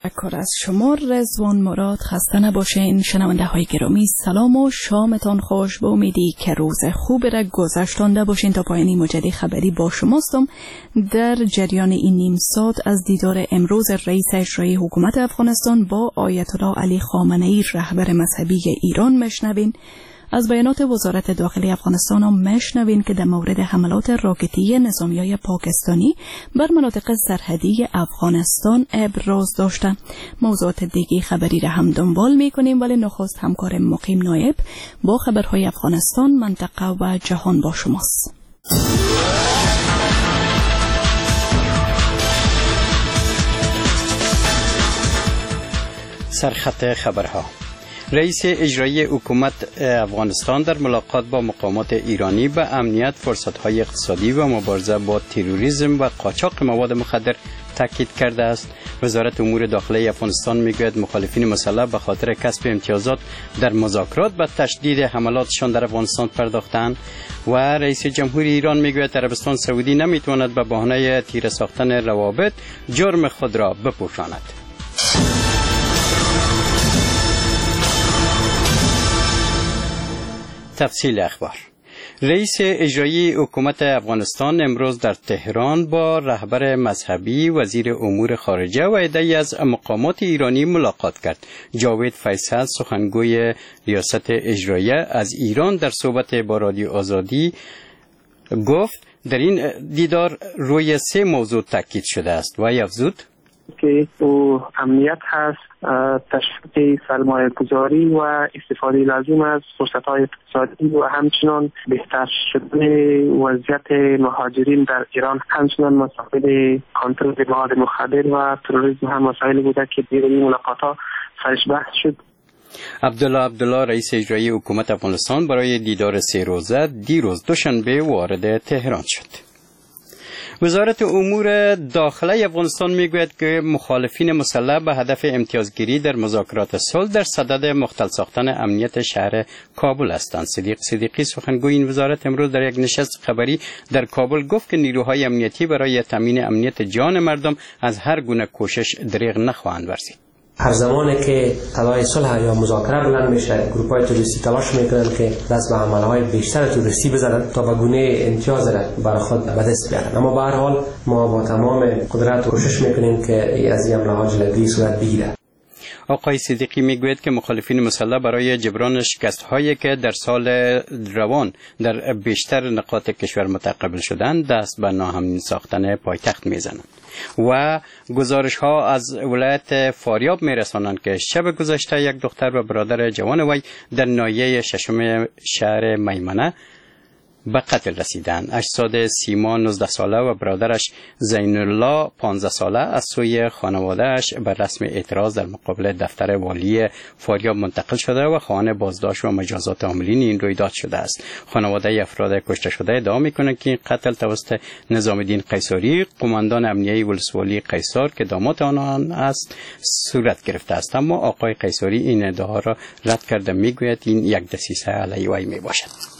تشکر از شما رضوان مراد. خسته نباشین شنونده های گرامی. سلام و شامتان خوش. به امیدی که روز خوب را گذشتانده باشین. تا پایانی مجدی خبری با شماستم. در جریان این نیم ساعت از دیدار امروز رئیس اجرایی حکومت افغانستان با آیت الله علی خامنه‌ای رهبر مذهبی ایران مشنوین. از بیانات وزارت داخلی افغانستان هم مشنوین که در مورد حملات راکتی نظامیای پاکستانی بر مناطق سرحدی افغانستان ابراز داشته. موضوعات دیگه خبری را هم دنبال میکنیم، ولی نخست همکار مقیم نایب با خبرهای افغانستان، منطقه و جهان با شماست. سرخط خبرها. رئیس اجرایی حکومت افغانستان در ملاقات با مقامات ایرانی به امنیت، فرصت‌های اقتصادی و مبارزه با تروریسم و قاچاق مواد مخدر تاکید کرده است. وزارت امور داخلی افغانستان میگوید مخالفین مسلح به خاطر کسب امتیازات در مذاکرات به تشدید حملاتشان در افغانستان پرداختند. و رئیس جمهوری ایران میگوید عربستان سعودی نمیتواند به بهانه تیره ساختن روابط جرم خود را بپوشاند. تفصیل اخبار. رئیس اجرایی حکومت افغانستان امروز در تهران با رهبر مذهبی، وزیر امور خارجه و عده‌ای از مقامات ایرانی ملاقات کرد. جاوید فیصل، سخنگوی ریاست اجراییه از ایران، در صحبت با رادیو آزادی گفت در این دیدار روی 3 موضوع تاکید شده است و افزود که امنیت هست، تشویق سرمایه گذاری و استفاده لازم از فرصت‌های اقتصادی و همچنان بهتر شدن وضعیت مهاجرین در ایران، همچنان مسائل کنترل مواد مخدر و تروریسم هم مسائل بوده که در این ملاقات‌ها سرش بحث شد. عبدالله رئیس اجرایی حکومت افغانستان برای دیدار 3 روزه دیروز دوشنبه وارد تهران شد. وزارت امور داخلی افغانستان میگوید که مخالفین مسلح به هدف امتیازگیری در مذاکرات صلح در صدد مختل ساختن امنیت شهر کابل هستند. صدیق صدیقی، سخنگوی این وزارت، امروز در یک نشست خبری در کابل گفت که نیروهای امنیتی برای تامین امنیت جان مردم از هر گونه کوشش دریغ نخواهند ورزید. هر زمانی که طلای صلح یا مذاکره بلند میشه، گروپ‌های تروریستی تلاش میکنن که دست به عمل‌های بیشتر تروریستی بزنن تا به گونه امتیاز را بر خود به دست بیارن. اما به هر حال ما با تمام قدرت کوشش میکنیم که از این عمل‌ها جلوگیری صورت بگیره. آقای صدیقی میگوید که مخالفین مسلح برای جبران شکست‌هایی که در سال روان در بیشتر نقاط کشور متقابل شدند دست به ناامنی ساختن پایتخت میزنند. و گزارش‌ها از ولایت فاریاب میرسانند که شب گذشته یک دختر و برادر جوان وی در ناحیه 6 شهر میمنه به قتل رسیدند. اجساد سیما 19 ساله و برادرش زین الله 15 ساله از سوی خانواده‌اش به رسم اعتراض در مقابل دفتر والی فاریاب منتقل شده و خواهان بازداشت و مجازات عاملین این رویداد شده است. خانواده افراد کشته شده ادعا می‌کنند که این قتل توسط نظام الدین قیصری، قماندان امنیه ولسوالی قیصر که داماد آنان است، صورت گرفته است. اما آقای قیصری این ادعا را رد کرده، میگوید این یک دسیسه علیه وی میباشد.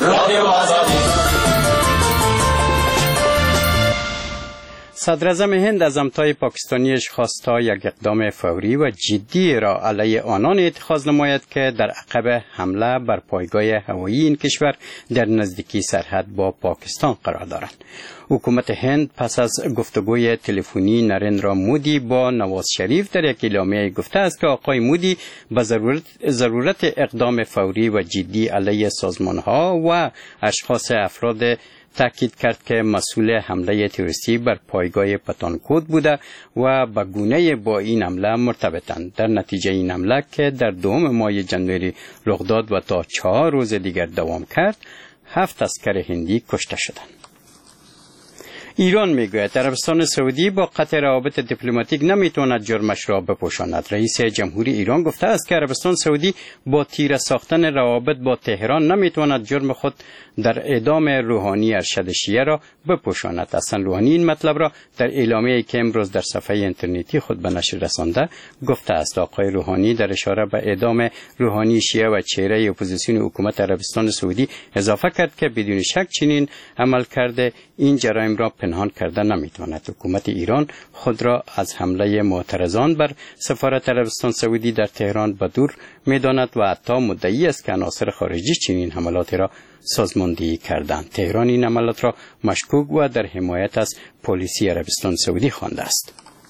صدراعظم هند از همتای پاکستانیش خواست تا یک اقدام فوری و جدی را علیه آنان اتخاذ نماید که در عقب حمله بر پایگاه هوایی این کشور در نزدیکی سرحد با پاکستان قرار دارند. حکومت هند پس از گفتگوی تلفنی نریندرا مودی با نواز شریف در یک اعلامیه گفته است که آقای مودی به ضرورت اقدام فوری و جدی علیه سازمان‌ها و اشخاص افراد تاکید کرد که مسئول حمله تروریستی بر پایگاه پتانکوت بوده و به گونه با این حمله مرتبطند. در نتیجه این حمله که در 2 ماه ژانویه رخ داد و تا 4 روز دیگر دوام کرد، 7 عسکر هندی کشته شدند. ایران میگوید عربستان سعودی با قطع روابط دیپلماتیک نمیتواند جرمش را بپوشاند. رئیس جمهوری ایران گفته است که عربستان سعودی با تیره ساختن روابط با تهران نمیتواند جرم خود در اعدام روحانی ارشد شیعه را بپوشاند. حسن روحانی این مطلب را در اعلامیه‌ای که امروز در صفحه اینترنتی خود به نشر رسانده گفته است. آقای روحانی در اشاره به اعدام روحانی شیعه و چهره اپوزیسیون حکومت عربستان سعودی اضافه کرد که بدون شک چنین عمل کرده این جرایم را پنهان کرده نمیتواند. حکومت ایران خود را از حمله معترضان بر سفارت عربستان سعودی در تهران به دور میداند و حتی مدعی است که عناصر خارجی چنین حملات را سازماندهی کردند. تهران این حملات را مشکوک و در حمایت از پلیسی عربستان سعودی خوانده است.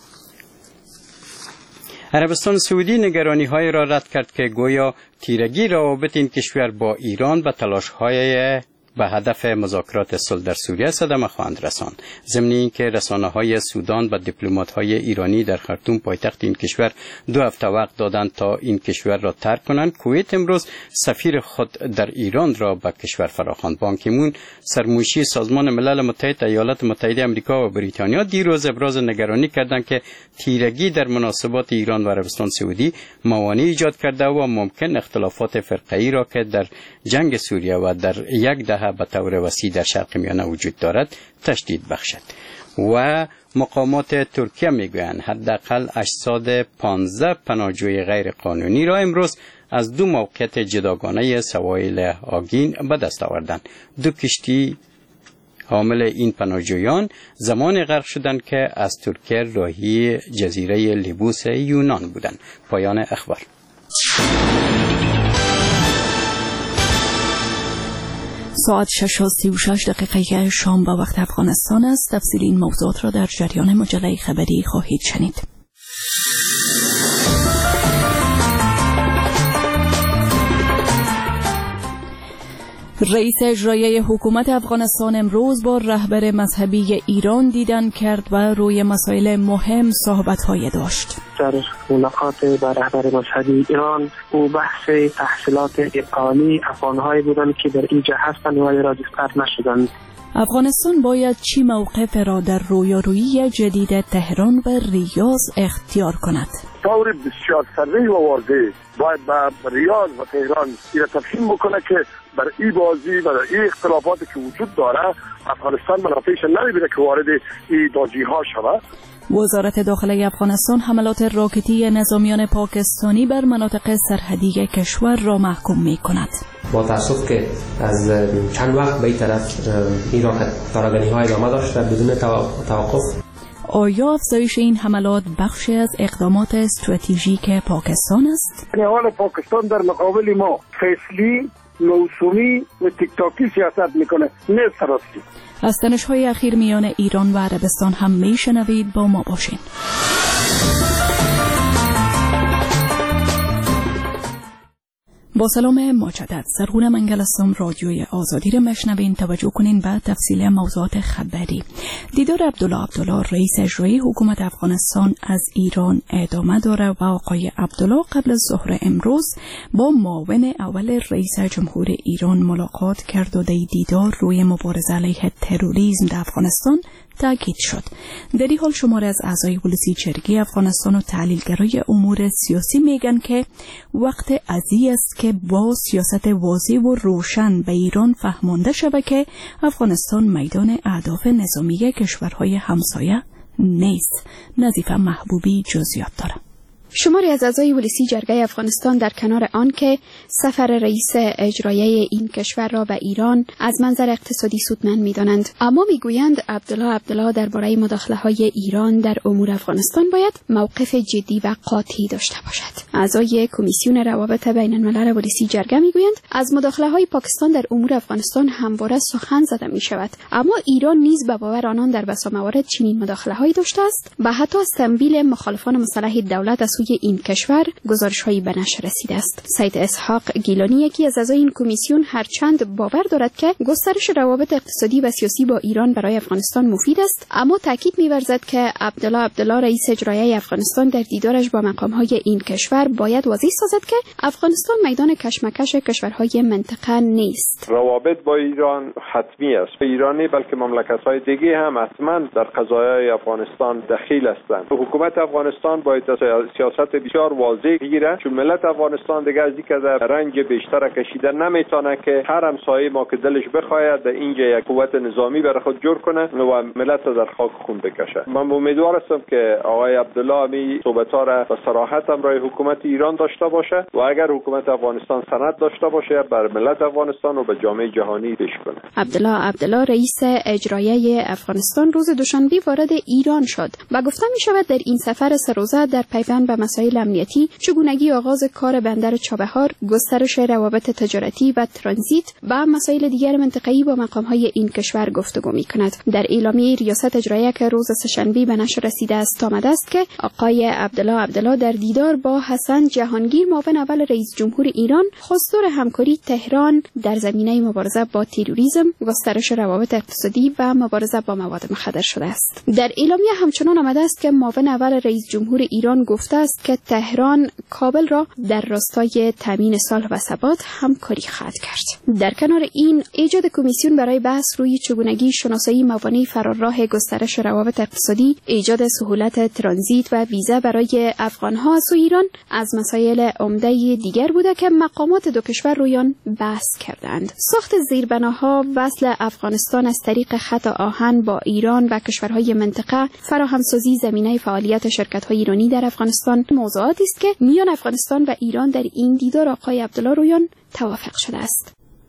عربستان سعودی نگرانی‌های را رد کرد که گویا تیرگی روابط این کشور با ایران به تلاش‌های به هدف مذاکرات صلح در سوریه صدمه خواهند رساند. ضمن اینکه رسانه‌های سودان به دیپلمات‌های ایرانی در خرطوم پایتخت این کشور 2 هفته وقت دادند تا این کشور را ترک کنند. کویت امروز سفیر خود در ایران را به کشور فراخواند. بان کی مون سرمنشی سازمان ملل متحد، ایالات متحده آمریکا و بریتانیا دیروز ابراز نگرانی کردند که تیرگی در مناسبات ایران و عربستان سعودی موانع ایجاد کرده و ممکن اختلافات فرقه‌ای را که در جنگ سوریه و در یک دهه به طور وسیع در شرق میانه وجود دارد تشدید بخشد. و مقامات ترکیه میگویند حداقل 815 پناهجوی غیر قانونی را امروز از 2 موقعیت جداگانه سواحل آگین به دست آوردند. 2 کشتی حامل این پناهجویان زمان غرق شدند که از ترکیه راهی جزیره لیبوس یونان بودند. پایان اخبار. ساعت 6:36 شام به وقت افغانستان است. تفصیل این موضوعات را در جریان مجله خبری خواهید شنید. رئیس اجرایی حکومت افغانستان امروز با رهبر مذهبی ایران دیدن کرد و روی مسائل مهم صحبت‌های داشت. در ملاقات با رهبر مذهبی ایران او بحث تحصیلات عالی افغان‌هایی بودند که در اینجا هستند ولی راجستر نشدند. افغانستان باید چی موقف را در رویارویی جدید تهران و ریاض اختیار کند؟ طور بسیار سریع و واضح باید به ریاض و تهران این تفهیم بکنه که بر این بازی و این اختلافاتی که وجود داره افغانستان منافعش نمیبینه که وارد این داجی ها شود. وزارت داخله افغانستان حملات راکتی نظامیان پاکستانی بر مناطق سرحدی کشور را محکوم می کند. با تأسف که از چند وقت به این طرف این تارگانی های ادامه داشته بدون توقف. آیا افزایش این حملات بخشی از اقدامات استراتژیک پاکستان است؟ حال پاکستان در مقابل ما فیصلی، موسومی و تیکتاکی سیاست میکنه، نه سراستی. از تنش‌های اخیر میان ایران و عربستان هم میشنوید، با ما باشین. با سلام مجدد، سرگونه منگل هستم. رادیوی آزادی را مشنوین. توجه کنین به تفصیل موضوعات خبری. دیدار عبدالله رئیس اجرایی حکومت افغانستان از ایران ادامه داره و آقای عبدالله قبل از ظهر امروز با معاون اول رئیس جمهور ایران ملاقات کرد و دیدار روی مبارزه علیه تروریسم در افغانستان تاکید شد. در این حال شماره از اعضای ولسی جرگه افغانستان و تحلیلگرای امور سیاسی میگن که وقت عزیز است که با سیاست واضح و روشن به ایران فهمانده شود که افغانستان میدان اهداف نظامی کشورهای همسایه نیست. نظیفه محبوبی جزئیات دارد. شماری از اعضای ولسی جرگه افغانستان در کنار آن که سفر رئیس اجرایی این کشور را به ایران از منظر اقتصادی سودمند می‌دانند، اما میگویند عبدالله درباره مداخله‌های ایران در امور افغانستان باید موقف جدی و قاطعی داشته باشد. اعضای کمیسیون روابط بین الملل ولسی جرگه میگویند از مداخله‌های پاکستان در امور افغانستان همواره سخن زده می‌شود، اما ایران نیز به باور آنان در بسا موارد چنین مداخله‌هایی داشته است و حتی از تمویل مخالفان مسلح دولت از این کشور گزارش‌هایی به نشر رسیده است. سید اسحاق گیلانی، یکی از اعضای این کمیسیون، هرچند باور دارد که گسترش روابط اقتصادی و سیاسی با ایران برای افغانستان مفید است، اما تاکید می‌ورزد که عبدالله رئیس اجرایی افغانستان در دیدارش با مقام‌های این کشور باید واضح سازد که افغانستان میدان کشمکش کشورهای منطقه نیست. روابط با ایران حتمی است. ایرانی بلکه مملکت‌های دیگه هم حتما در قضایای افغانستان دخیل هستند. حکومت افغانستان باید سیاست بسیار واضح بگیره، چون ملت افغانستان دیگه از اینکه در رنج بیشتر کشیده نمیتونه که هر همسایه ما که دلش بخواید در اینجا یک قوت نظامی برای خود جور کنه و ملت در خاک خون بکشه. من امیدوار هستم که آقای عبدالله امی صحبت‌ها را به صراحت همراه حکومت ایران داشته باشه و اگر حکومت افغانستان سند داشته باشه بر ملت افغانستان و به جامعه جهانی پیش کنه. عبدالله رئیس اجرایی افغانستان روز دوشنبه وارد ایران شد و گفته می شود در این سفر سه روزه در پیوند به مسائل امنیتی، چگونگی آغاز کار بندر چابهار، گسترش روابط تجارتی و ترانزیت و مسائل دیگر منطقه‌ای با مقام‌های این کشور گفتگو می‌کند. در اعلامیه ریاست اجرایی که روز سه‌شنبه به نشر رسیده است آمده است که آقای عبدالله در دیدار با حسن جهانگیر معاون اول رئیس جمهور ایران خواستار همکاری تهران در زمینه مبارزه با تروریسم، گسترش روابط اقتصادی و مبارزه با مواد مخدر شده است. در اعلامیه همچنان آمده است که معاون اول رئیس جمهور ایران گفته است که تهران کابل را در راستای تامین صلح و ثبات همکاری خواهد کرد. در کنار این، ایجاد کمیسیون برای بحث روی چگونگی شناسایی موانع فرارراه گسترش روابط اقتصادی، ایجاد سهولت ترانزیت و ویزا برای افغان‌ها از ایران از مسائل عمده دیگر بوده که مقامات دو کشور روی آن بحث کردند. ساخت زیربناها، وصل افغانستان از طریق خط آهن با ایران و کشورهای منطقه، فراهمسازی زمینه فعالیت شرکت‌های ایرانی در افغانستان موضوعاتی است که میان افغانستان و ایران در این دیدار آقای عبدالله رویان توافق شده است.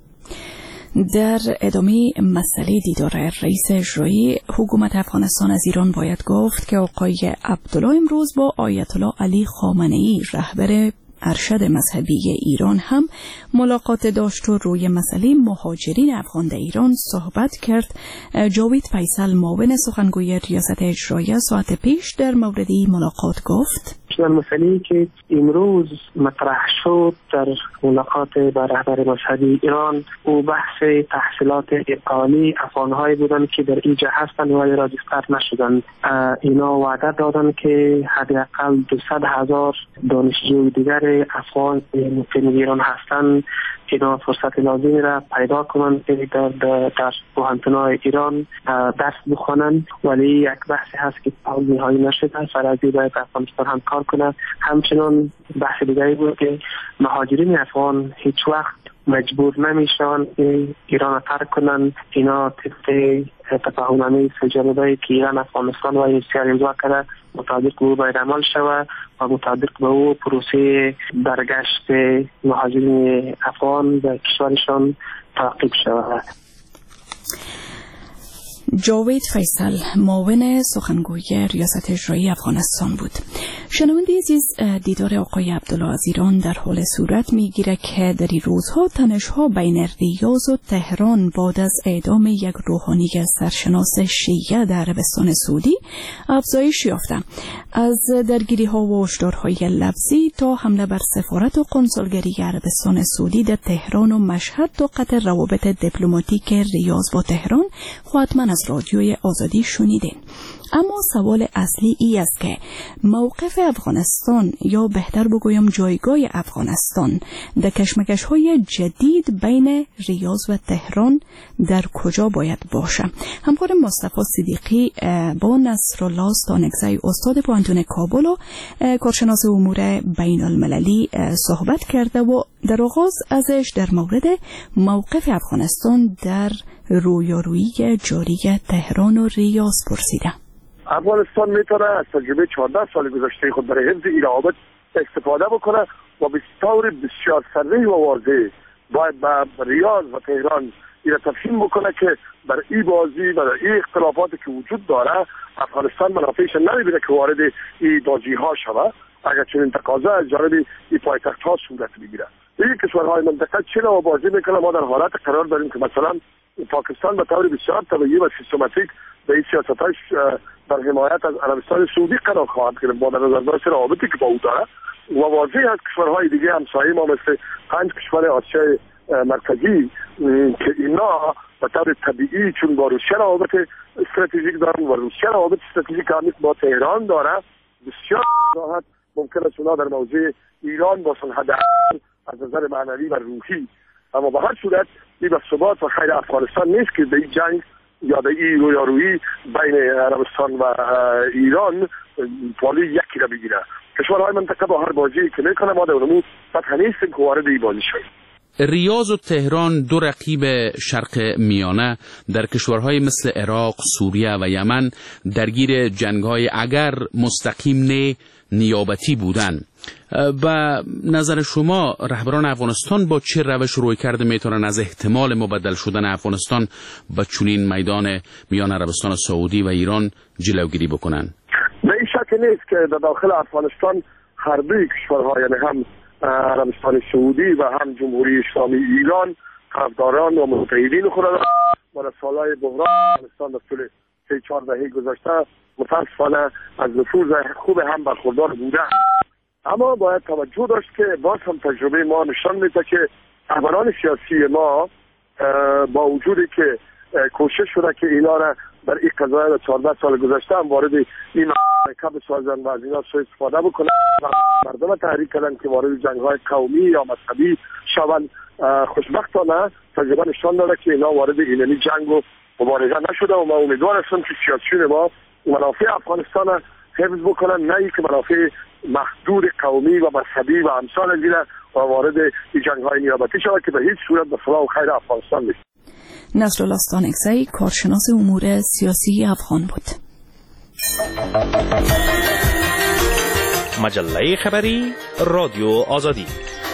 در ادامه مسئله دیدار رئیس اجرایی حکومت افغانستان از ایران باید گفت که آقای عبدالله امروز با آیت الله علی خامنه‌ای رهبر ارشد مذهبی ایران هم ملاقات داشت و روی مسئله مهاجرین افغان در ایران صحبت کرد. جاوید فیصل معاون سخنگوی ریاست اجرایی ساعت پیش در مورد این ملاقات گفت: مسئله‌ای که امروز مطرح شد در ملاقات با رهبر مذهبی ایران و بحث تحصیلات عالی افغان‌هایی بودند که در اینجا هستند و رجیستر نشدند. اینا وعده دادند که حداقل 200,000 دانشجوی دیگر افغان مقیم ایران هستند اینا فرصت لازمی را پیدا کنند که در پوهنتون‌های ایران درس بخوانند، ولی یک بحثی هست که حال نهایی نشده. سرازی باید افغانستان هم کار کنه. همچنان بحث دیگری بود که مهاجرین افغان هیچ وقت مجبور نمیشن که ایران را ترک کنند. اینا طبق تفاهمنامه سه‌جانبه‌ای که ایران افغانستان و روسیه امضا کرده مطابق به او باید عمل شود و مطابق به او پروسه برگشت مهاجرین افغان به کشورشان تعقیب شود. جاوید فیصل معاون سخنگوی ریاست اجرایی افغانستان بود. شنونده عزیز، دیدار آقای عبدالله از ایران در حال صورت میگیره که در این روزها تنش‌ها بین ریاض و تهران بعد از اعدام یک روحانی سرشناس شیعه در عربستان سعودی افزایش یافته. از درگیری‌ها و هشدارهای لفظی تا حمله بر سفارت و قنصلگری عربستان سعودی در تهران و مشهد تا قطع روابط دیپلماتیک ریاض با تهران حتما از رادیوی آزادی شنیدین. اما سوال اصلی ای است که موقف افغانستان، یا بهتر بگویم جایگاه افغانستان در کشمکش‌های جدید بین ریاض و تهران در کجا باید باشه؟ همکار مصطفی صدیقی با نصرالله ستانکزی استاد پوهنتون کابل و کارشناس امور بین المللی صحبت کرده و در آغاز ازش در مورد موقف افغانستان در رویارویی جاری تهران و ریاض پرسیده. افغانستان میتونه از تجربه 14 سال گذشته خود برای حفظ این روابط استفاده بکنه و به طور بسیار صریح و واضح باید به ریاض و تهران این تفهیم بکنه که بر این بازی و این اختلافاتی که وجود داره افغانستان منافعش نمیبینه که وارد این بازی ها شود اگر چنین تقاضا از جانب این پایتخت ها صورت بگیره. این کشورهای منطقه چه نوع بازی میکنه؟ ما در حالت قرار داریم که مثلا پاکستان به طور بسیار طبیعی و سیستماتیک به این سیاستاش در حمایت از عربستان سعودی قرار خواهد گرفت با در نظر داشت روابطی که با او داره و واضح از کشورهای دیگه همسایه ما مثل 5 کشور آسیای مرکزی که اینا به طور طبیعی چون با روسیه روابط استراتژیک دارن و روسیه روابط استراتژیک عمیق با تهران داره بسیار راحت ممکن است اونا در موضوع ایران با صلح از نظر معنوی و روحی، اما به هر صورت این به ثبات و خیر افغانستان نیست که به این جنگ یا در این رویارویی بین عربستان و ایران پالی یکی را بگیره. کشورهای منطقه با هر بازی که میکنه ما در اونمو فتح نیستیم که وارد این بازی شویم. ریاض و تهران دو رقیب شرق میانه در کشورهای مثل عراق، سوریه و یمن درگیر جنگ‌های اگر مستقیم نه نیابتی بودند. و نظر شما رهبران افغانستان با چه روش روی کرده میتونن از احتمال مبدل شدن افغانستان به چنین میدان میان عربستان سعودی و ایران جلوگیری بکنن؟ به این شک نیست که در داخل افغانستان هر دوی کشورها، یعنی هم عربستان سعودی و هم جمهوری اسلامی ایران، طرفداران و متحدین خود را در سالهای بحران افغانستان در طول 3-4 دهه گذشته متاسفانه از نفوذ خوب هم برخوردار بوده. اما باید توجه داشت که باز هم تجربه ما نشان میده که رهبران سیاسی ما با وجودی که کوشش شده که اینا را در این قضایای 14 سال گذشته هم وارد این مرکب بسازن و از اینا سوء استفاده بکنن و مردم تحریک کردن که وارد جنگ‌های قومی یا مذهبی شوند. خوشبختانه تجربه نشان داده که اینا وارد اینمی جنگ و مبارزه نشده و من امیدوار هستم که سیاسیون ما منافع افغانستان حفظ بکنن، نه اینکه منافع محدود قومی و مذهبی و امثال از اینا و وارد این جنگ‌های نیابتی شود که به هیچ صورت به صلاح و خیر افغانستان نیست. نصرالله ستانکزی، کارشناس امور سیاسی افغان بود. مجله خبری رادیو آزادی.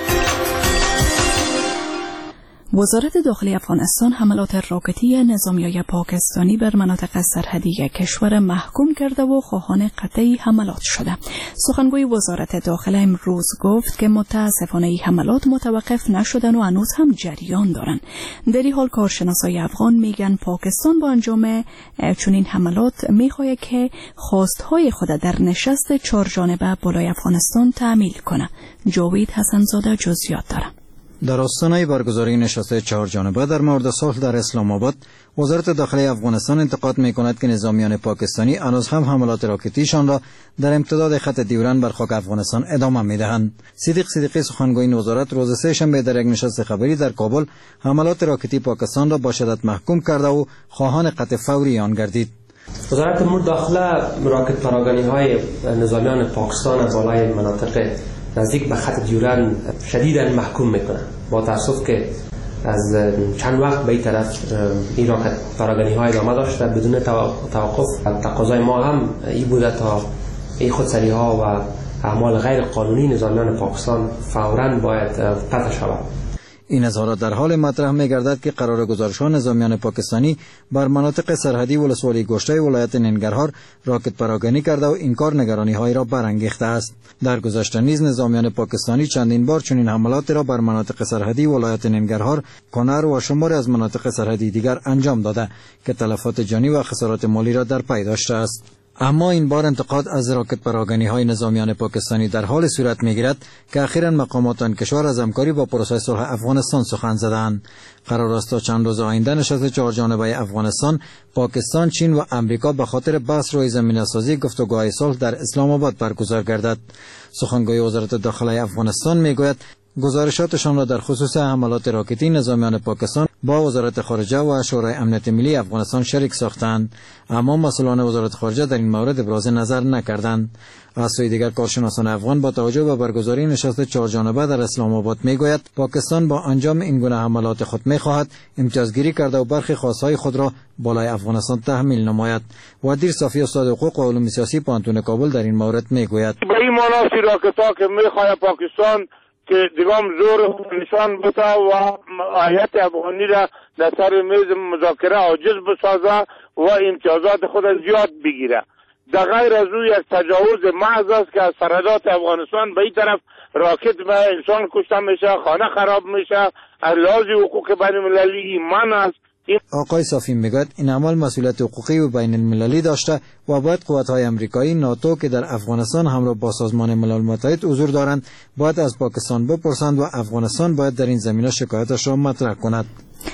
وزارت داخلی افغانستان حملات راکتی نظامیای پاکستانی بر مناطق سرحدی کشور محکوم کرده و خواهان قطعی حملات شده. سخنگوی وزارت داخله امروز گفت که متاسفانه این حملات متوقف نشدن و هنوز هم جریان دارن. در این حال کارشناسای افغان میگن پاکستان با انجام چنین حملات میخواد که خواستهای خود در نشست 4 جانبه بالای افغانستان تعمیل کنه. جاوید حسنزاده جزئیات داره. در آستانه برگزاری نشست 4 جانبه در مورد صلح در اسلام آباد، وزارت داخلی افغانستان انتقاد می‌کند که نظامیان پاکستانی هنوز هم حملات راکتیشان را در امتداد خط دیورن بر خاک افغانستان ادامه می‌دهند. صدیق صدیقی سخنگوی این وزارت روز سه‌شنبه در یک نشست خبری در کابل حملات راکتی پاکستان را با شدت محکوم کرده و خواهان قطع فوری آن گردید. وزارت امور داخله راکت پراگنده‌های نظامیان پاکستان از بالای مناطق نزدیک به خط دیورن شدیداً محکوم میکنه. با تأسف که از چند وقت به این طرف این راکت پراگنده‌های ادامه داشته بدون توقف. تقاضای ما هم این بوده تا این خودسری‌ها و اعمال غیر قانونی نظامیان پاکستان فوراً باید قطع شود. این اظهارات در حال مطرح می‌گردد که قرار گزارش‌ها نظامیان پاکستانی بر مناطق سرحدی ولسوالی گشته ولایت ننگرهار راکت پراگندی کرده و این کار نگرانی‌هایی را برانگیخته است. در گذشته نیز نظامیان پاکستانی چندین بار چنین حملات را بر مناطق سرحدی ولایت ننگرهار، کنر و شماری از مناطق سرحدی دیگر انجام داده که تلفات جانی و خسارات مالی را در پی داشته است. اما این بار انتقاد از راکت پراگندی‌های نظامیان پاکستانی در حال صورت می‌گیرد که اخیراً مقامات آن کشور از همکاری با پروسه صلح افغانستان سخن زدند. قرار است تا چند روز آینده نشست 4 جانبه افغانستان، پاکستان، چین و امریکا به خاطر بحث روی زمینه‌سازی گفتگوهای صلح در اسلام آباد برگزار گردد. سخنگوی وزارت داخلی افغانستان میگوید گزارشاتشان را در خصوص حملات راکتی نظامیان پاکستان با وزارت خارجه و شورای امنیت ملی افغانستان شریک ساختند، اما مسئولان وزارت خارجه در این مورد ابراز نظر نکردند. از سوی دیگر کارشناسان افغان با توجه به برگزاری نشست 4 جانبه در اسلام آباد میگوید پاکستان با انجام این گونه حملات خود میخواهد امتیازگیری کرده و برخی خواستهای خود را بالای افغانستان تحمیل نماید. ودیر صافی استاد حقوق و علوم سیاسی پانتون کابل در این مورد میگوید به این مناسبت راکتا که میخواهد پاکستان که دیگام زور نشان بده و آیت افغانی را در سر میز مذاکره عاجز بسازه و امتیازات خود زیاد بگیره. در غیر از او یک تجاوز محض است که از سرحدات افغانستان به این طرف راکت به انسان کشته میشه، خانه خراب میشه، از لحاظ حقوق بین المللی ایمان است. آقای صافی میگوید این عمل مسئولیت حقوقی و بین المللی داشته و باید قوت‌های آمریکایی ناتو که در افغانستان همراه با سازمان ملل متحد حضور دارند باید از پاکستان بپرسند و افغانستان باید در این زمینه شکایتش را مطرح کند.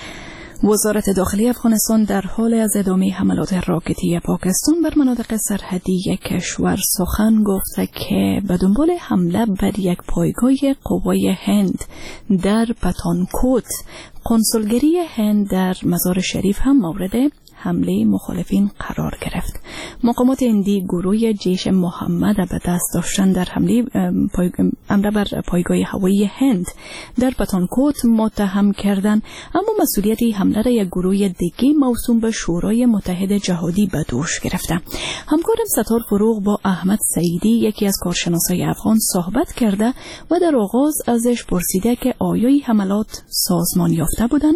وزارت داخلی افغانستان در حال از ادامه حملات راکتی پاکستان بر مناطق سرحدی کشور سخن گفته که به دنبال حمله بر یک پایگاه قوای هند در پتانکوت، قنصلگری هند در مزار شریف هم مورد حمله مخالفین قرار گرفت. مقامات هندی گروه جیش محمد به دست داشتن در حمله بر پایگاه هوایی هند در پتانکوت متهم کردند، اما مسئولیت حمله را یک گروه دیگه موسوم به شورای متحد جهادی به دوش گرفته. همکارم ستار فروغ با احمد سعیدی یکی از کارشناسای افغان صحبت کرده و در آغاز ازش پرسیده که آیا این حملات سازمان یافته بودن؟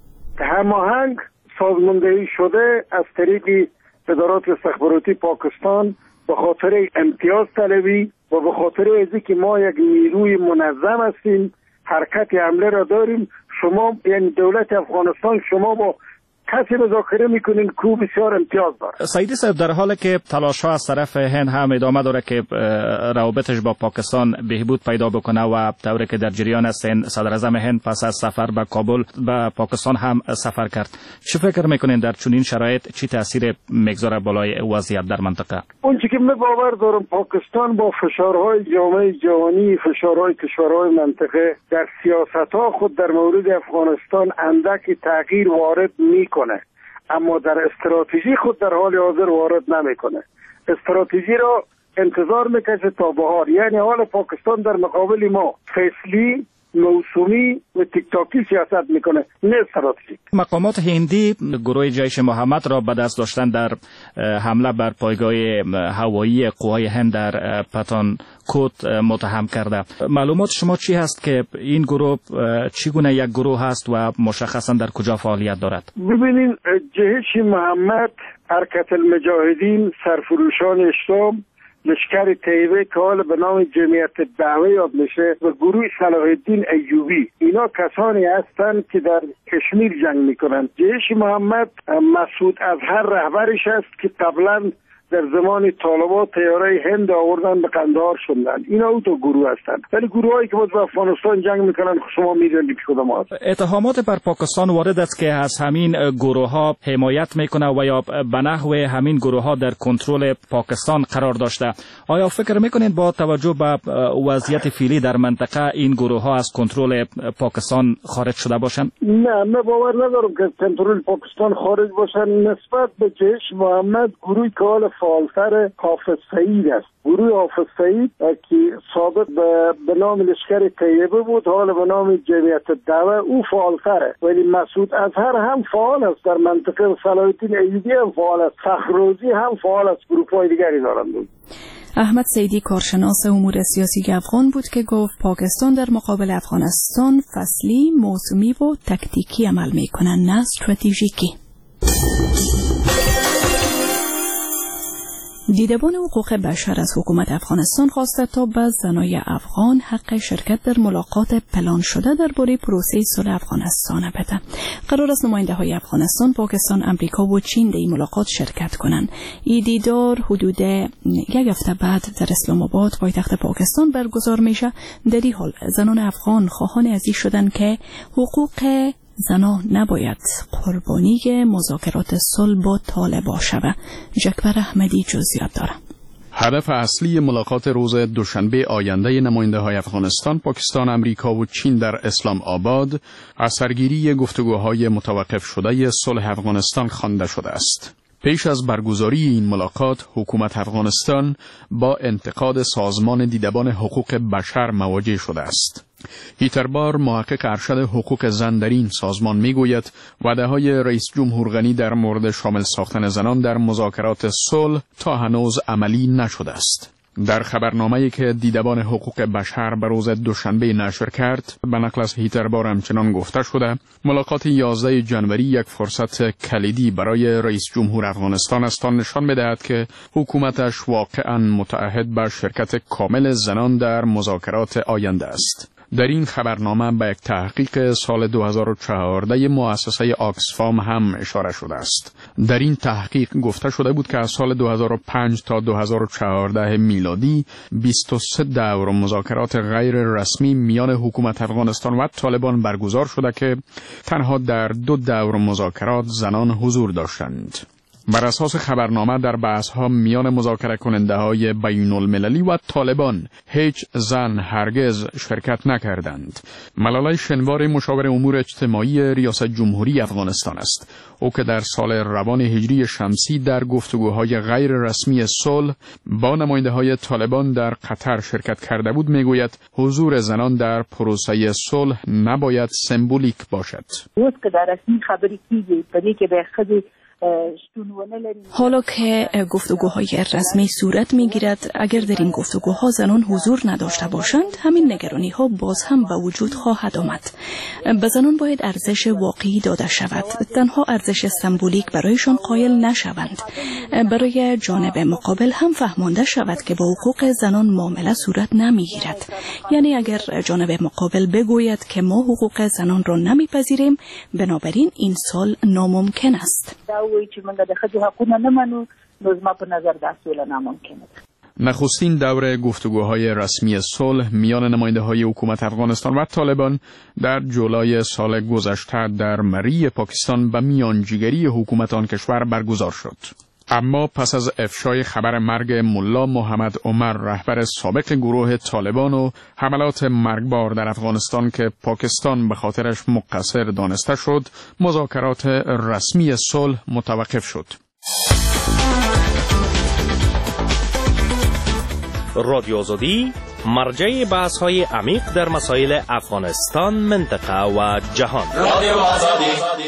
هماهنگ سازماندهی شده از طریق ادارات استخباراتی پاکستان به خاطر امتیاز طلبی و به خاطر ازی که ما یک نیروی منظم هستیم، حرکت حمله را داریم. شما یعنی دولت افغانستان شما با کسی مذاکره میکنین که بسیار امتیاز داره. سعیدی صاحب، در حالی که تلاش ها از طرف هند هم ادامه داره که روابطش با پاکستان بهبود پیدا بکنه و طوری که در جریان هستین صدر اعظم هند پس از سفر به کابل به پاکستان هم سفر کرد، چه فکر میکنین در چنین شرایط چی تاثیر میگذاره بالای وضعیت در منطقه؟ اون که من باور دارم پاکستان با فشارهای جامعه جهانی، فشارهای کشورهای منطقه در سیاست‌ها خود در مورد افغانستان اندکی تغییر وارد میکنه، اما در استراتژی خود در حال حاضر وارد نمیکنه. استراتژی را انتظار میکشه تا بهار، یعنی حال پاکستان در مقابل ما فصلی، موسومی و تیک تاکی سیاست میکنه، نه استراتژیک. مقامات هندی گروه جیش محمد را به دست داشتن در حمله بر پایگاه هوایی قوای هند در پتانکوت متهم کرده. معلومات شما چی هست که این گروه چگونه یک گروه هست و مشخصا در کجا فعالیت دارد؟ ببینین، جیش محمد، حرکت المجاهدین، سرفروشان اسلام، لشکر طیبه که حال به نام جمعیت دعوه یاد میشه و گروه صلاح الدین ایوبی، اینا کسانی هستند که در کشمیر جنگ میکنند. جیش محمد مسعود اظهر رهبرش است که قبلا در زمان طالبان طیاره هند آوردن به قندهار شدن. اینا او تو گروه هستند، ولی گروهایی که با افغانستان جنگ میکنن شما میدونید که کدام هست. اتهامات بر پاکستان وارد است که از همین گروه ها حمایت میکنه و یا به نحو همین گروه ها در کنترل پاکستان قرار داشته. آیا فکر میکنید با توجه به وضعیت فعلی در منطقه این گروه ها از کنترل پاکستان خارج شده باشن؟ نه، من باور ندارم که کنترل پاکستان خارج باشن. نسبت به جیش محمد گروهی که حال فعالتر حافظ سعید است. گروه حافظ سعید که سابق به نام لشکر طیبه بود، حال به نام جمعیت دعوه او فعالتره، ولی مسعود اظهر هم فعال است در منطقه و صلاح الدین ایوبی هم فعال است، فخروزی هم فعال است، گروه‌های دیگری دارند. احمد سعیدی کارشناس امور سیاسی افغان بود که گفت پاکستان در مقابل افغانستان فصلی، موسمی و تکتیکی عمل میکنن، نه استراتژیکی. دیدبان حقوق بشر از حکومت افغانستان خواسته تا به زنای افغان حق شرکت در ملاقات پلان شده درباره پروسه صلح افغانستان بده. قرار است نماینده‌های افغانستان، پاکستان، امریکا و چین در این ملاقات شرکت کنند. این دیدار حدود یک هفته بعد در اسلام آباد پایتخت پاکستان برگزار میشه. در این حال زنان افغان خواهان ازی شدن که حقوق زنان نباید قربانی مذاکرات صلح با طالبان شود. جکبر احمدی جزئیات داره. هدف اصلی ملاقات روز دوشنبه آینده نماینده‌های افغانستان، پاکستان، امریکا و چین در اسلام آباد از سرگیری گفتگوهای متوقف شده صلح افغانستان خوانده شده است. پیش از برگزاری این ملاقات، حکومت افغانستان با انتقاد سازمان دیدبان حقوق بشر مواجه شده است. هیتربار، محقق ارشد حقوق زن در این سازمان میگوید وعده‌های رئیس جمهور غنی در مورد شامل ساختن زنان در مذاکرات صلح تا هنوز عملی نشده است. در خبرنامه‌ای که دیدبان حقوق بشر به روز دوشنبه نشر کرد، به نقل از هیتربار همچنان گفته شده ملاقات 11 جنوری یک فرصت کلیدی برای رئیس جمهور افغانستان است تا نشان بدهد که حکومتش واقعاً متعهد به شرکت کامل زنان در مذاکرات آینده است. در این خبرنامه به یک تحقیق سال 2014 مؤسسه آکسفام هم اشاره شده است. در این تحقیق گفته شده بود که از سال 2005 تا 2014 میلادی 23 دور مذاکرات غیر رسمی میان حکومت افغانستان و طالبان برگزار شده که تنها در 2 دور مذاکرات زنان حضور داشتند. بر اساس خبرنامه در بحث‌ها میان مذاکره کننده‌های بین‌المللی و طالبان هیچ زن هرگز شرکت نکردند. ملالای شنوار مشاور امور اجتماعی ریاست جمهوری افغانستان است. او که در سال روان هجری شمسی در گفتگوهای غیر رسمی صلح با نماینده‌های طالبان در قطر شرکت کرده بود میگوید حضور زنان در پروسه صلح نباید سمبولیک باشد. اوس که در رسمی خبری کیږي په دې کې به خدي حالا که گفتگوهای رسمی صورت میگیرد، اگر در این گفتگوها زنان حضور نداشته باشند، همین نگرانی ها باز هم به وجود خواهد آمد. به زنان باید ارزش واقعی داده شود، تنها ارزش سمبولیک برایشان قائل نشوند. برای جانب مقابل هم فهمانده شود که با حقوق زنان معامله صورت نمیگیرد. یعنی اگر جانب مقابل بگوید که ما حقوق زنان را نمیپذیریم، بنابراین این سال ناممکن است. چې موږ د ښځو حقونه نه منو، نو زما په نظر دا سوله ناممکنه ده. نخستین دوره گفتگوهای رسمی صلح میان نماینده‌های حکومت افغانستان و طالبان در جولای سال گذشته در مری پاکستان به میانجیگری حکومت آن کشور برگزار شد. اما پس از افشای خبر مرگ ملا محمد عمر رهبر سابق گروه طالبان و حملات مرگبار در افغانستان که پاکستان به خاطرش مقصر دانسته شد، مذاکرات رسمی صلح متوقف شد. رادیو آزادی مرجع بحث‌های عمیق در مسائل افغانستان، منطقه و جهان. رادیو آزادی.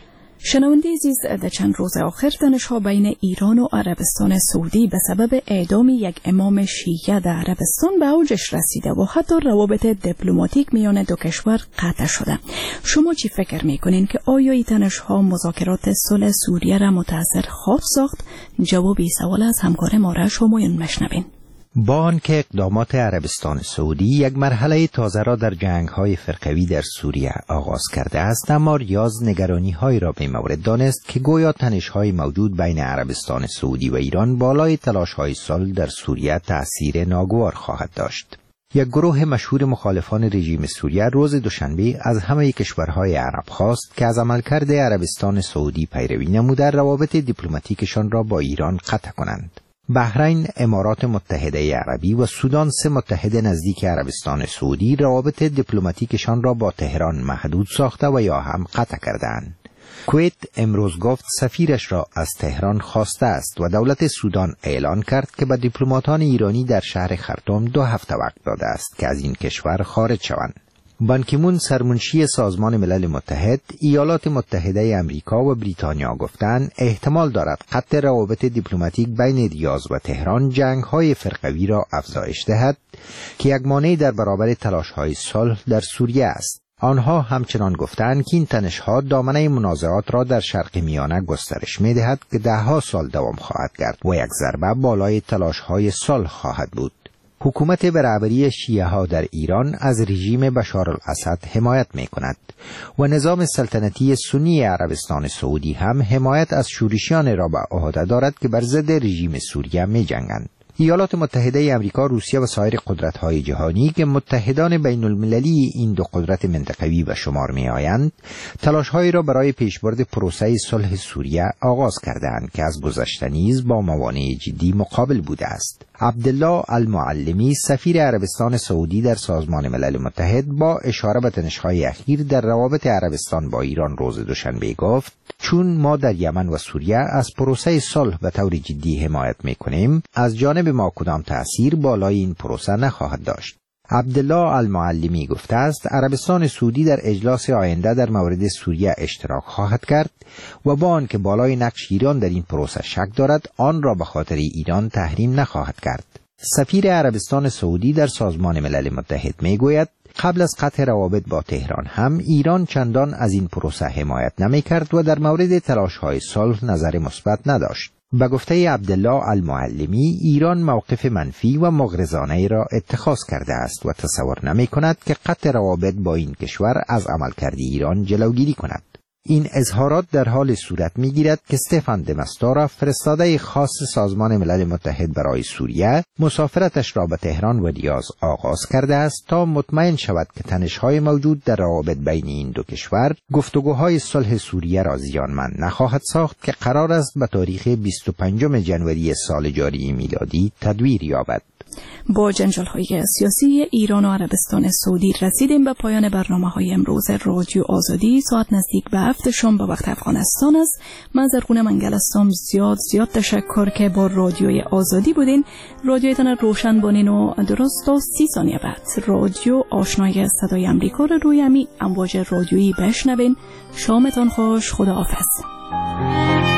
شنونده عزیز، در چند روز آخر تنش‌ها بین ایران و عربستان سعودی به سبب اعدام یک امام شیعه در عربستان به اوجش رسیده و حتی روابط دیپلماتیک میان دو کشور قطع شده. شما چی فکر میکنین که آیا این تنش‌ها مذاکرات صلح سوریه را متأثر خواهد ساخت؟ جوابی سوال از همکار ما را شمایون مشنوین. با آنکه اقدامات عربستان سعودی یک مرحله تازه را در جنگ‌های فرقوی در سوریه آغاز کرده است، اما ریاض نگرانی‌هایی را به مورد دانست که گویا تنش‌های موجود بین عربستان سعودی و ایران بالای تلاش‌های صلح در سوریه تأثیر ناگوار خواهد داشت. یک گروه مشهور مخالفان رژیم سوریه روز دوشنبه از همه کشورهای عرب خواست که از عملکرد عربستان سعودی پیروی نموده روابط دیپلماتیکشان را با ایران قطع کنند. بحرین، امارات متحده عربی و سودان، سه متحد نزدیک عربستان سعودی، روابط دیپلماتیکشان را با تهران محدود ساخته و یا هم قطع کردند. کویت امروز گفت سفیرش را از تهران خواسته است و دولت سودان اعلان کرد که به دیپلماتان ایرانی در شهر خرطوم 2 هفته وقت داده است که از این کشور خارج شوند. بان کی مون سرمنشی سازمان ملل متحد، ایالات متحده امریکا و بریتانیا گفتند احتمال دارد قطع روابط دیپلماتیک بین ریاض و تهران جنگ‌های فرقوی را افزایش دهد که یک مانع در برابر تلاش‌های صلح در سوریه است. آنها همچنان گفتند که این تنش‌ها دامنه منازعات را در شرق میانه گسترش می‌دهد که 10 سال دوام خواهد کرد و یک ضربه بالای تلاش‌های صلح خواهد بود. حکومت برابری شیعه ها در ایران از رژیم بشار الاسد حمایت می کند و نظام سلطنتی سنی عربستان سعودی هم حمایت از شورشیان را به عهده دارد که بر ضد رژیم سوریه می جنگند. ایالات متحده امریکا، روسیه و سایر قدرت‌های جهانی که متحدان بین المللی این دو قدرت منطقوی به شمار می‌آیند، تلاش‌هایی را برای پیشبرد پروسه صلح سوریه آغاز کرده‌اند که از گذشته نیز با موانع جدی مقابل بوده است. عبدالله المعلمی، سفیر عربستان سعودی در سازمان ملل متحد، با اشاره به تنش‌های اخیر در روابط عربستان با ایران روز دوشنبه گفت چون ما در یمن و سوریه از پروسه صلح به طور جدی حمایت می‌کنیم، از جانب ما کدام تأثیر بالای این پروسه نخواهد داشت. عبدالله المعلمی گفته است عربستان سعودی در اجلاس آینده در مورد سوریه اشتراک خواهد کرد و با آنکه بالای نقش ایران در این پروسه شک دارد، آن را به خاطر ایران تحریم نخواهد کرد. سفیر عربستان سعودی در سازمان ملل متحد میگوید قبل از قطع روابط با تهران هم ایران چندان از این پروسه حمایت نمی‌کرد و در مورد تلاش‌های صلح نظر مثبت نداشت. به گفته عبدالله المعلمی، ایران موقف منفی و مغرضانه را اتخاذ کرده است و تصور نمی‌کند که قطع روابط با این کشور از عملکرد ایران جلوگیری کند. این اظهارات در حال صورت می‌گیرد که استفان د مستورا، فرستاده خاص سازمان ملل متحد برای سوریه، مسافرتش را به تهران و ریاض آغاز کرده است تا مطمئن شود که تنش‌های موجود در روابط بین این دو کشور گفتگوهای صلح سوریه را زیانمند نخواهد ساخت که قرار است به تاریخ 25 جنوری سال جاری میلادی تدویر یابد. با جنجال‌های سیاسی ایران و عربستان سعودی رسیدیم به پایان برنامه‌های امروز رادیو آزادی. ساعت نزدیک به 7 شام به وقت افغانستان است. من زرخونه منگل هستم. زیاد تشکر که با رادیوی آزادی بودین. رادیویتان روشن بانین و درست تا 30 ثانیه بعد رادیو آشنای صدای امریکا رو روی امواج رادیویی بشنوین. شامتان خوش. خداحافظ.